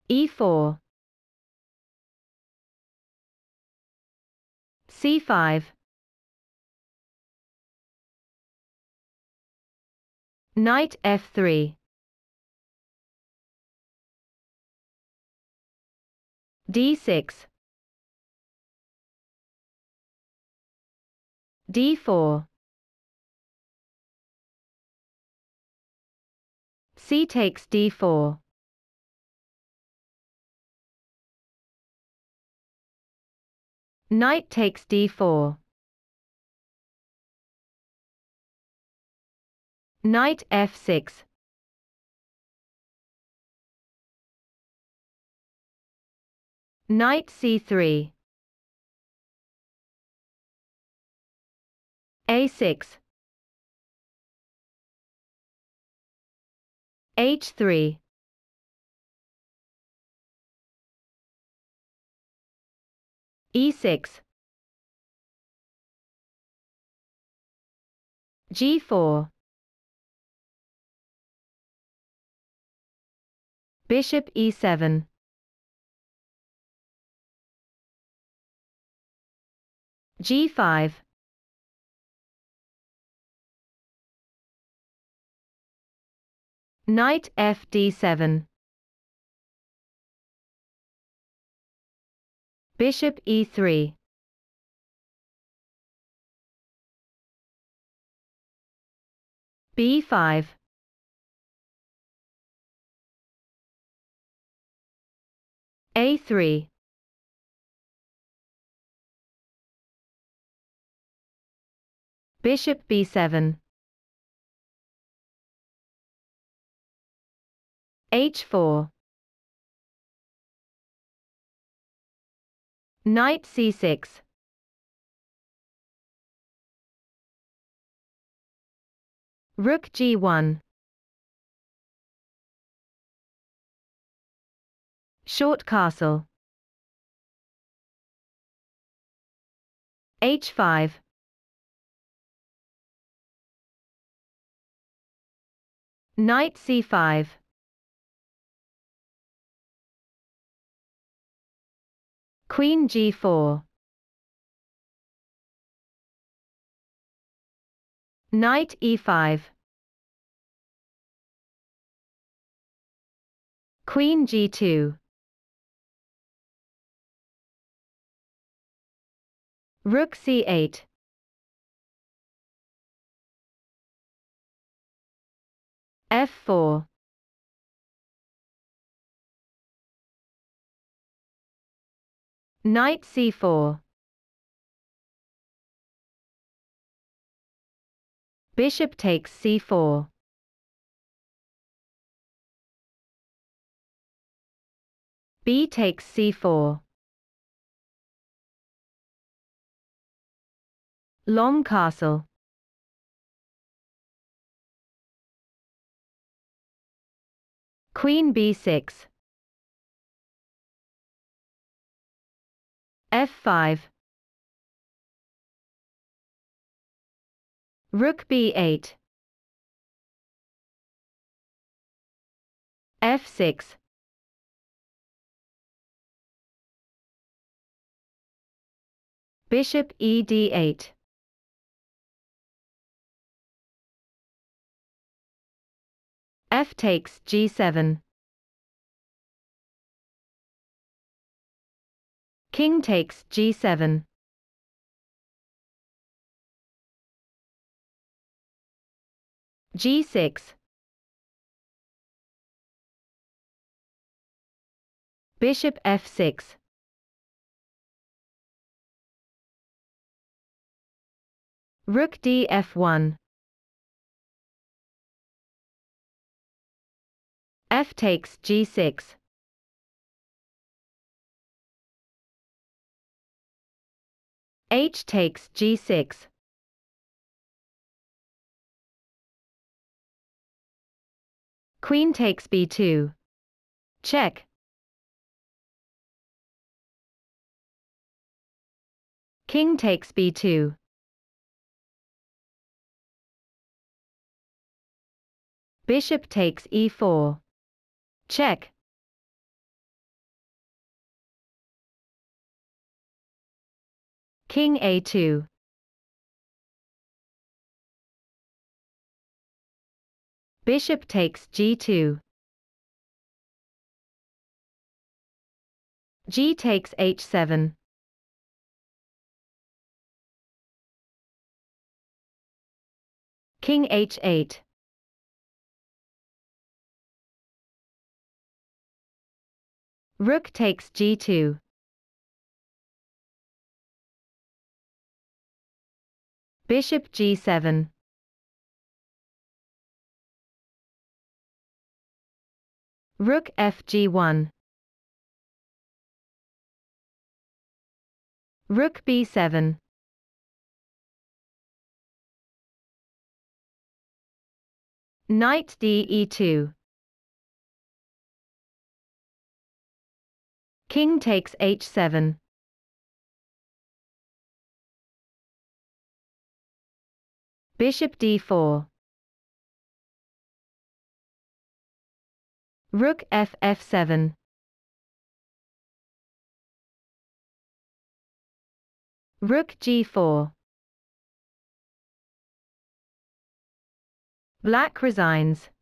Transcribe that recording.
e4, c5, knight f3, d6, d4, c takes d4, knight takes d4, knight f6, knight c3, a6, h3, e6, g4, bishop e7, g5, knight fd7, bishop e3, b5, a3, bishop b7, h4, knight c6, rook g1, short castle, h5, knight c5, queen g4, knight e5, queen g2, rook c8, f4, knight c4, bishop takes c4, b takes c4, long castle, queen b6, f5, rook b8, f6, bishop ed8, f takes g7, king takes g7, g6, bishop f6, rook df1, f takes g6, h takes g6, queen takes b2, check, king takes b2, bishop takes e4, check, King A2. Bishop takes G2. G takes H7. King H8. Rook takes G2. Bishop G7. Rook FG1. Rook B7. Knight DE2. King takes H7. Bishop D4. Rook FF7. Rook G4. Black resigns.